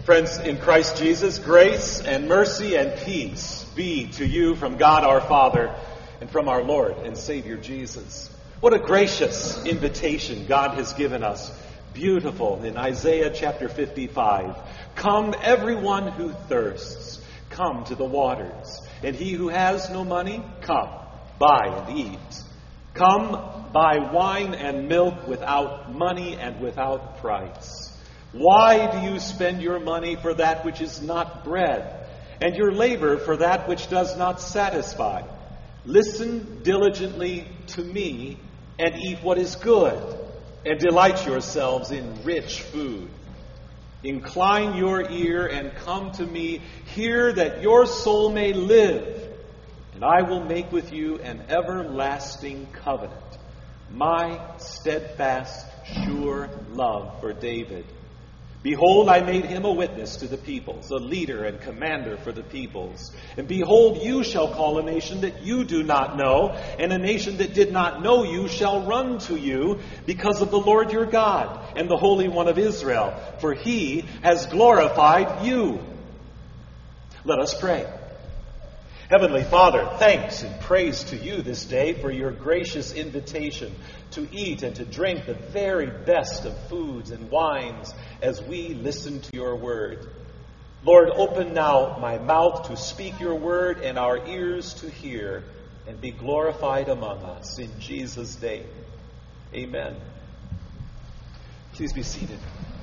Friends, in Christ Jesus, grace and mercy and peace be to you from God our Father and from our Lord and Savior Jesus. What a gracious invitation God has given us. Beautiful in Isaiah chapter 55. Come, everyone who thirsts, come to the waters. And he who has no money, come, buy and eat. Come, buy wine and milk without money and without price. Why do you spend your money for that which is not bread, and your labor for that which does not satisfy? Listen diligently to me, and eat what is good, and delight yourselves in rich food. Incline your ear and come to me. Hear that your soul may live, and I will make with you an everlasting covenant, my steadfast, sure love for David. Behold, I made him a witness to the peoples, a leader and commander for the peoples. And behold, you shall call a nation that you do not know, and a nation that did not know you shall run to you, because of the Lord your God and the Holy One of Israel, for he has glorified you. Let us pray. Heavenly Father, thanks and praise to you this day for your gracious invitation to eat and to drink the very best of foods and wines as we listen to your word. Lord, open now my mouth to speak your word and our ears to hear, and be glorified among us. In Jesus' name, amen. Please be seated.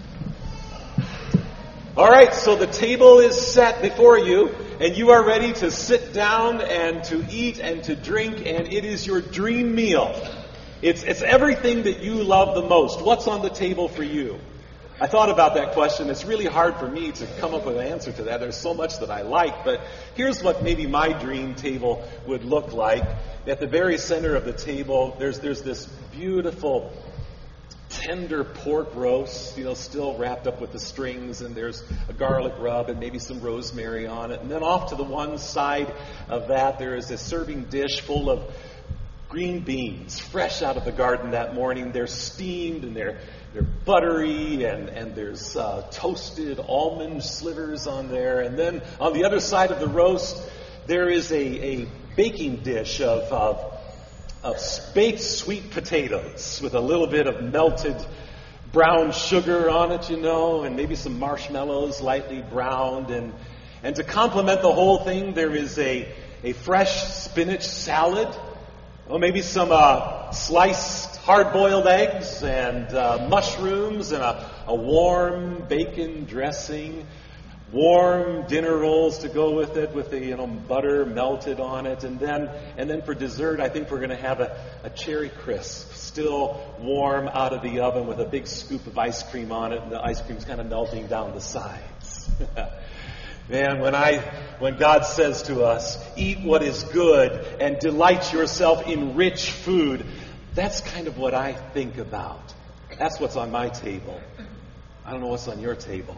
All right, so the table is set before you, and you are ready to sit down and to eat and to drink, and it is your dream meal. It's everything that you love the most. What's on the table for you? I thought about that question. It's really hard for me to come up with an answer to that. There's so much that I like, but here's what maybe my dream table would look like. At the very center of the table, there's this beautiful tender pork roast, still wrapped up with the strings, and there's a garlic rub and maybe some rosemary on it. And then off to the one side of that, there is a serving dish full of green beans, fresh out of the garden that morning. They're steamed and they're buttery, and there's toasted almond slivers on there. And then on the other side of the roast, there is a baking dish of baked sweet potatoes with a little bit of melted brown sugar on it, and maybe some marshmallows lightly browned. And to complement the whole thing, there is a fresh spinach salad, maybe some sliced hard-boiled eggs and mushrooms and a warm bacon dressing, warm dinner rolls to go with it, with the butter melted on it, and then for dessert, I think we're going to have a cherry crisp, still warm out of the oven, with a big scoop of ice cream on it, and the ice cream's kind of melting down the sides. Man, when God says to us, "Eat what is good and delight yourself in rich food," that's kind of what I think about. That's what's on my table. I don't know what's on your table.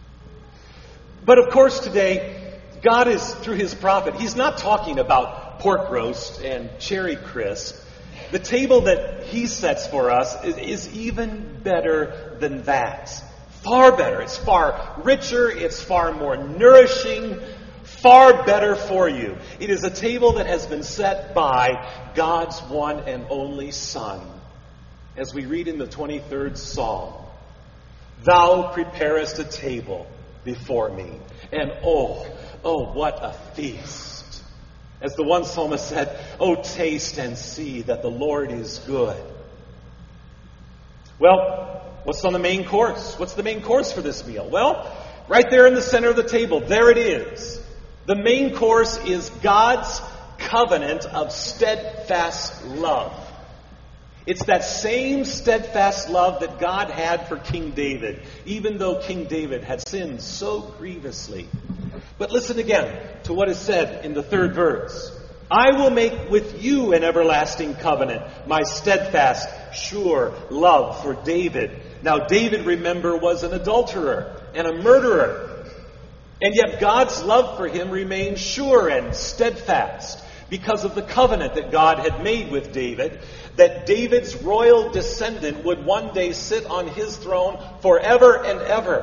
But of course today, God is, through his prophet, he's not talking about pork roast and cherry crisp. The table that he sets for us is even better than that. Far better. It's far richer. It's far more nourishing. Far better for you. It is a table that has been set by God's one and only Son. As we read in the 23rd Psalm, "Thou preparest a table before me, and oh, what a feast." As the one psalmist said, "Oh, taste and see that the Lord is good." Well, what's on the main course? What's the main course for this meal? Well, right there in the center of the table, there it is. The main course is God's covenant of steadfast love. It's that same steadfast love that God had for King David, even though King David had sinned so grievously. But listen again to what is said in the 3rd verse. "I will make with you an everlasting covenant, my steadfast, sure love for David." Now, David, remember, was an adulterer and a murderer. And yet God's love for him remained sure and steadfast because of the covenant that God had made with David, that David's royal descendant would one day sit on his throne forever and ever.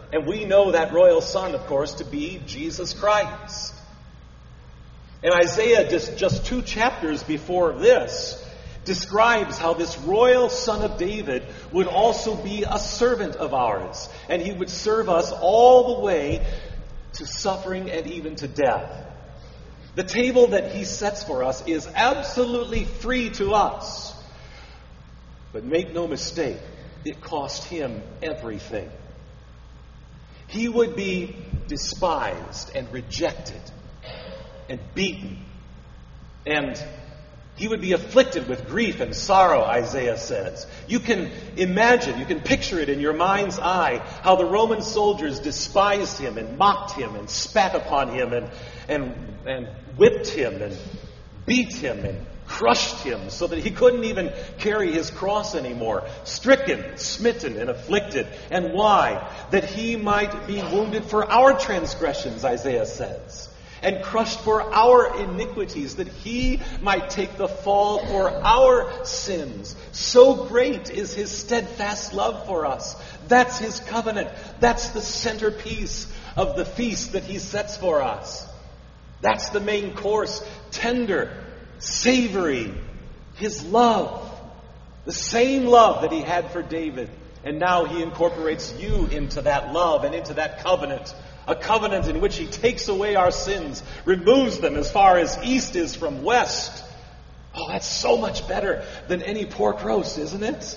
And we know that royal son, of course, to be Jesus Christ. And Isaiah, just 2 chapters before this, describes how this royal son of David would also be a servant of ours. And he would serve us all the way to suffering and even to death. The table that he sets for us is absolutely free to us. But make no mistake, it cost him everything. He would be despised and rejected and beaten. And he would be afflicted with grief and sorrow, Isaiah says. You can imagine, you can picture it in your mind's eye, how the Roman soldiers despised him and mocked him and spat upon him and whipped him and beat him and crushed him so that he couldn't even carry his cross anymore. Stricken, smitten, and afflicted. And why? That he might be wounded for our transgressions, Isaiah says. And crushed for our iniquities, that he might take the fall for our sins. So great is his steadfast love for us. That's his covenant. That's the centerpiece of the feast that he sets for us. That's the main course. Tender, savory, his love. The same love that he had for David. And now he incorporates you into that love and into that covenant. A covenant in which he takes away our sins, removes them as far as east is from west. Oh, that's so much better than any pork roast, isn't it?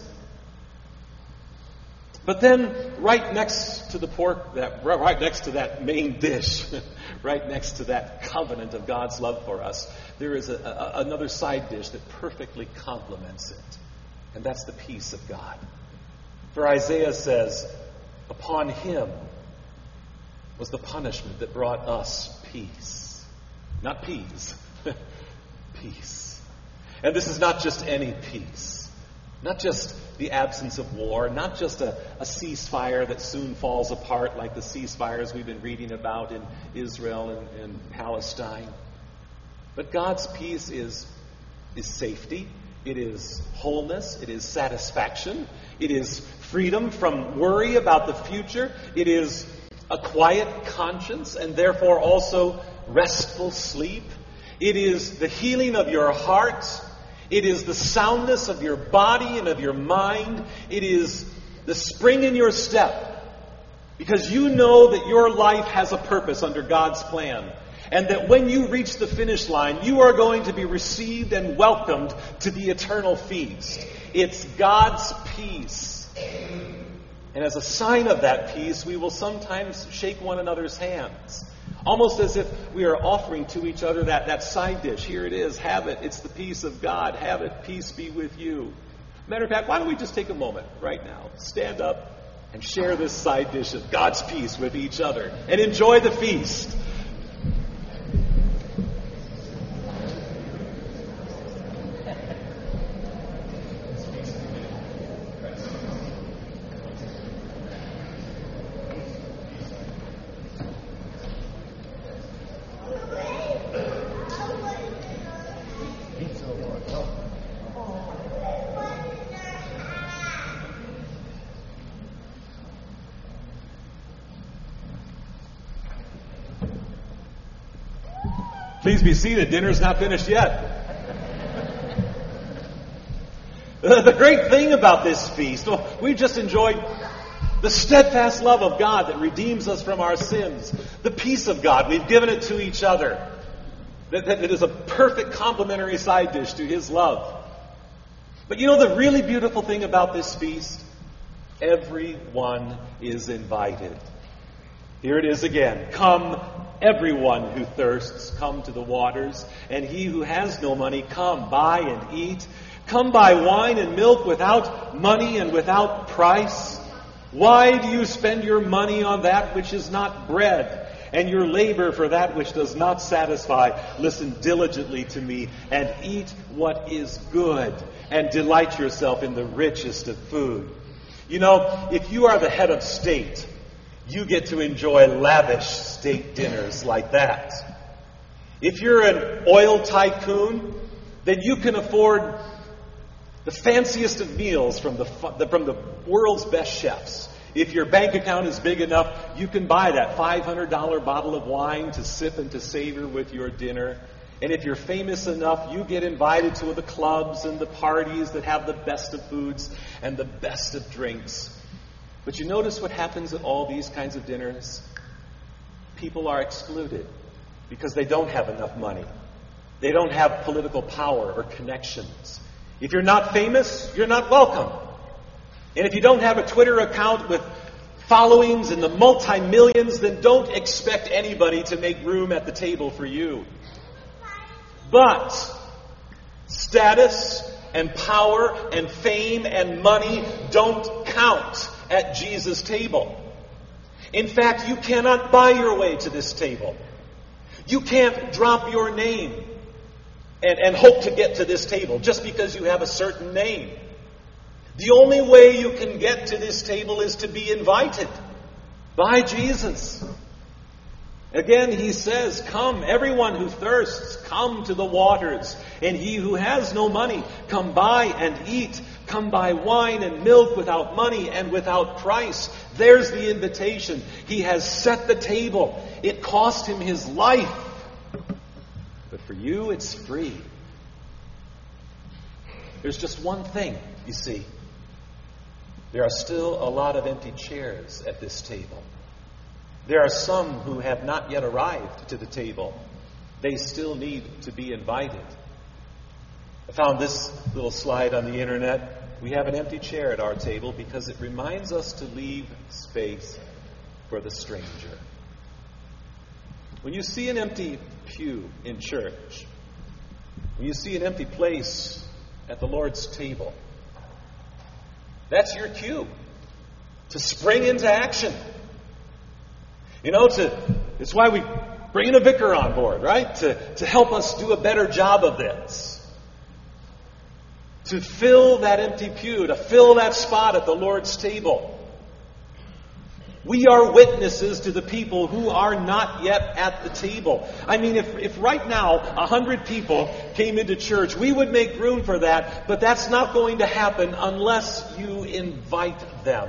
But then, right next to the pork, right next to that main dish, right next to that covenant of God's love for us, there is another side dish that perfectly complements it. And that's the peace of God. For Isaiah says, upon him was the punishment that brought us peace. Not peas. Peace. And this is not just any peace. Not just the absence of war. Not just a ceasefire that soon falls apart like the ceasefires we've been reading about in Israel and Palestine. But God's peace is safety. It is wholeness. It is satisfaction. It is freedom from worry about the future. It is a quiet conscience and therefore also restful sleep. It is the healing of your heart. It is the soundness of your body and of your mind. It is the spring in your step, because you know that your life has a purpose under God's plan, and that when you reach the finish line, you are going to be received and welcomed to the eternal feast. It's God's peace. And as a sign of that peace, we will sometimes shake one another's hands. Almost as if we are offering to each other that side dish. Here it is, have it. It's the peace of God. Have it. Peace be with you. Matter of fact, why don't we just take a moment right now, stand up and share this side dish of God's peace with each other and enjoy the feast. Please be seated. Dinner's not finished yet. The great thing about this feast, we just enjoyed the steadfast love of God that redeems us from our sins. The peace of God. We've given it to each other. That it is a perfect complementary side dish to his love. But you know the really beautiful thing about this feast? Everyone is invited. Here it is again. Come, everyone who thirsts, come to the waters. And he who has no money, come, buy and eat. Come buy wine and milk without money and without price. Why do you spend your money on that which is not bread, and your labor for that which does not satisfy? Listen diligently to me and eat what is good, and delight yourself in the richest of food. You know, if you are the head of state, you get to enjoy lavish state dinners like that. If you're an oil tycoon, then you can afford the fanciest of meals from the world's best chefs. If your bank account is big enough, you can buy that $500 bottle of wine to sip and to savor with your dinner. And if you're famous enough, you get invited to the clubs and the parties that have the best of foods and the best of drinks. But you notice what happens at all these kinds of dinners? People are excluded because they don't have enough money. They don't have political power or connections. If you're not famous, you're not welcome. And if you don't have a Twitter account with followings in the multi-millions, then don't expect anybody to make room at the table for you. But status and power and fame and money don't count at Jesus' table. In fact, you cannot buy your way to this table. You can't drop your name and hope to get to this table just because you have a certain name. The only way you can get to this table is to be invited by Jesus. Again, he says, "Come, everyone who thirsts, come to the waters. And he who has no money, come buy and eat. Come buy wine and milk without money and without price." There's the invitation. He has set the table. It cost him his life. But for you, it's free. There's just one thing, you see. There are still a lot of empty chairs at this table. There are some who have not yet arrived to the table. They still need to be invited. I found this little slide on the internet. We have an empty chair at our table because it reminds us to leave space for the stranger. When you see an empty pew in church, when you see an empty place at the Lord's table, that's your cue to spring into action. It's why we bring in a vicar on board, right? To help us do a better job of this. To fill that empty pew, to fill that spot at the Lord's table. We are witnesses to the people who are not yet at the table. I mean, if right now 100 people came into church, we would make room for that, but that's not going to happen unless you invite them.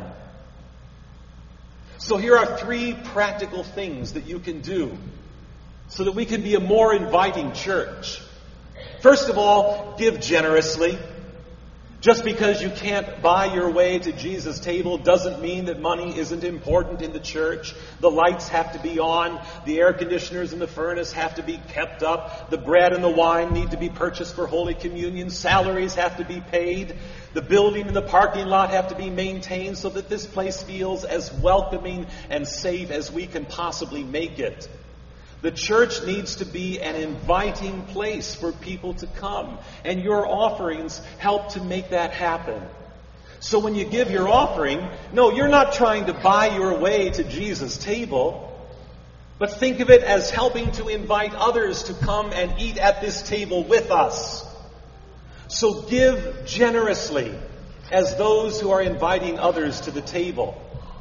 So here are 3 practical things that you can do so that we can be a more inviting church. First of all, give generously. Just because you can't buy your way to Jesus' table doesn't mean that money isn't important in the church. The lights have to be on. The air conditioners in the furnace have to be kept up. The bread and the wine need to be purchased for Holy Communion. Salaries have to be paid. The building and the parking lot have to be maintained so that this place feels as welcoming and safe as we can possibly make it. The church needs to be an inviting place for people to come, and your offerings help to make that happen. So when you give your offering, no, you're not trying to buy your way to Jesus' table, but think of it as helping to invite others to come and eat at this table with us. So give generously as those who are inviting others to the table.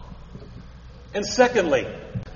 And secondly,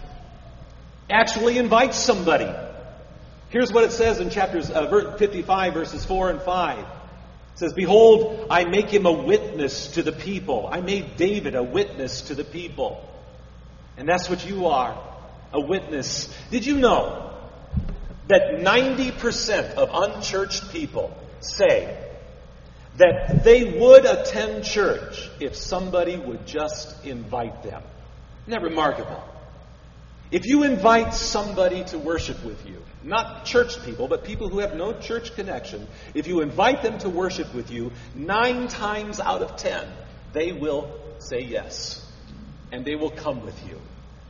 actually invite somebody. Here's what it says in chapters 55, verses 4 and 5. It says, "Behold, I make him a witness to the people." I made David a witness to the people. And that's what you are, a witness. Did you know that 90% of unchurched people say that they would attend church if somebody would just invite them? Isn't that remarkable? If you invite somebody to worship with you, not church people, but people who have no church connection, if you invite them to worship with you, 9 times out of 10, they will say yes. And they will come with you.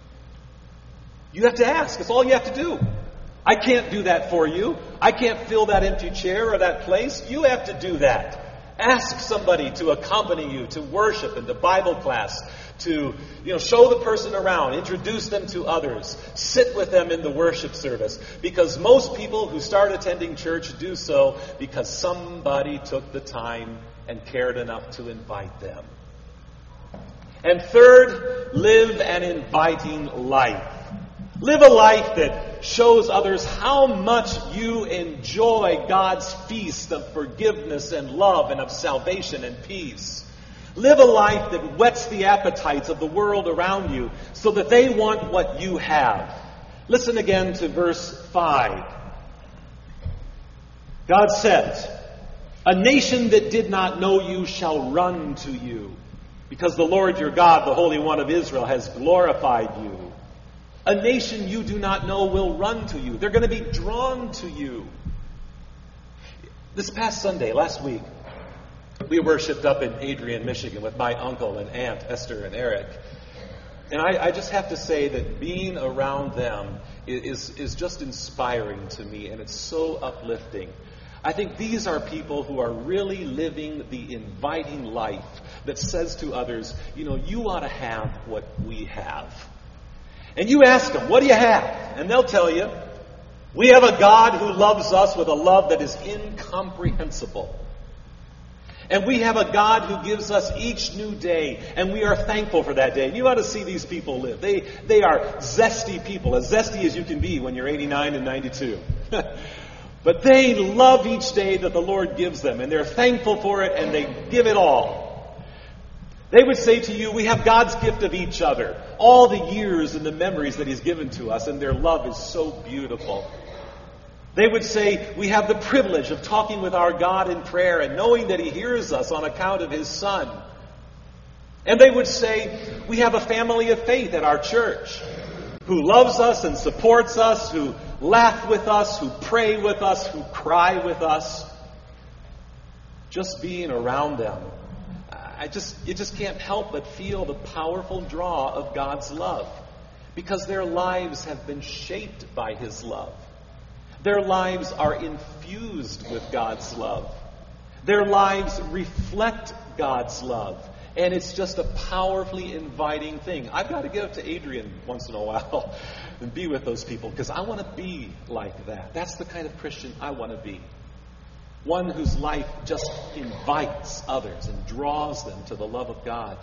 You have to ask. That's all you have to do. I can't do that for you. I can't fill that empty chair or that place. You have to do that. Ask somebody to accompany you to worship and to Bible class, to show the person around, introduce them to others, sit with them in the worship service. Because most people who start attending church do so because somebody took the time and cared enough to invite them. And third, live an inviting life. Live a life that shows others how much you enjoy God's feast of forgiveness and love and of salvation and peace. Live a life that whets the appetites of the world around you so that they want what you have. Listen again to verse 5. God says, "A nation that did not know you shall run to you, because the Lord your God, the Holy One of Israel, has glorified you." A nation you do not know will run to you. They're going to be drawn to you. This past Sunday, last week, we worshiped up in Adrian, Michigan with my uncle and aunt, Esther and Eric. And I just have to say that being around them is just inspiring to me, and it's so uplifting. I think these are people who are really living the inviting life that says to others, you ought to have what we have. And you ask them, what do you have? And they'll tell you, we have a God who loves us with a love that is incomprehensible. And we have a God who gives us each new day, and we are thankful for that day. And you ought to see these people live. They are zesty people, as zesty as you can be when you're 89 and 92. But they love each day that the Lord gives them, and they're thankful for it, and they give it all. They would say to you, we have God's gift of each other, all the years and the memories that He's given to us, and their love is so beautiful. They would say, we have the privilege of talking with our God in prayer and knowing that He hears us on account of His Son. And they would say, we have a family of faith at our church who loves us and supports us, who laugh with us, who pray with us, who cry with us. Just being around them, you just can't help but feel the powerful draw of God's love, because their lives have been shaped by His love. Their lives are infused with God's love. Their lives reflect God's love. And it's just a powerfully inviting thing. I've got to get up to Adrian once in a while and be with those people, because I want to be like that. That's the kind of Christian I want to be. One whose life just invites others and draws them to the love of God.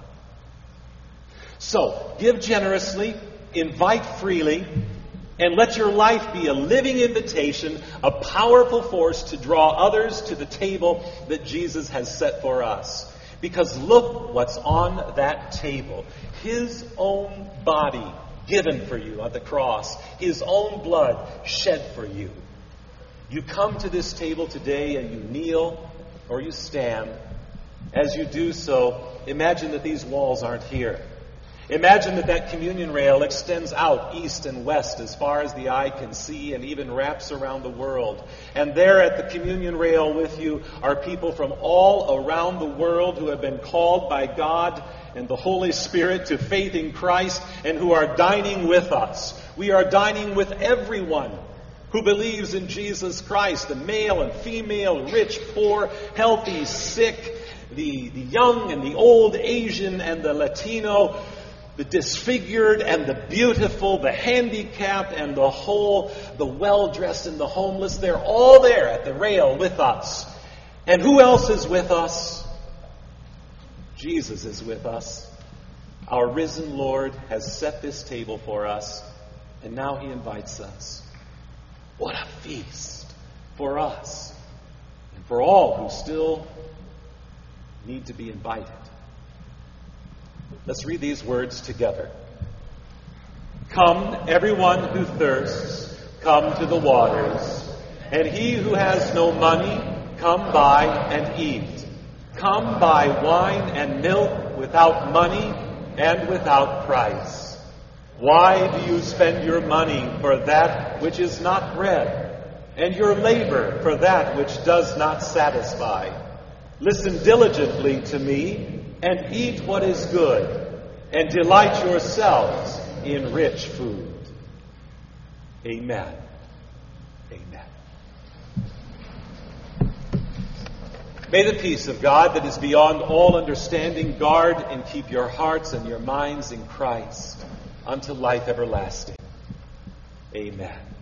So, give generously, invite freely, and let your life be a living invitation, a powerful force to draw others to the table that Jesus has set for us. Because look what's on that table. His own body given for you on the cross. His own blood shed for you. You come to this table today and you kneel or you stand. As you do so, imagine that these walls aren't here. Imagine that communion rail extends out east and west as far as the eye can see, and even wraps around the world. And there at the communion rail with you are people from all around the world who have been called by God and the Holy Spirit to faith in Christ, and who are dining with us. We are dining with everyone who believes in Jesus Christ, the male and female, rich, poor, healthy, sick, the young and the old, Asian and the Latino, the disfigured and the beautiful, the handicapped and the whole, the well-dressed and the homeless. They're all there at the rail with us. And who else is with us? Jesus is with us. Our risen Lord has set this table for us, and now He invites us. What a feast for us and for all who still need to be invited. Let's read these words together. Come, everyone who thirsts, come to the waters. And he who has no money, come buy and eat. Come buy wine and milk without money and without price. Why do you spend your money for that which is not bread, and your labor for that which does not satisfy? Listen diligently to me, and eat what is good, and delight yourselves in rich food. Amen. Amen. May the peace of God that is beyond all understanding guard and keep your hearts and your minds in Christ unto life everlasting. Amen.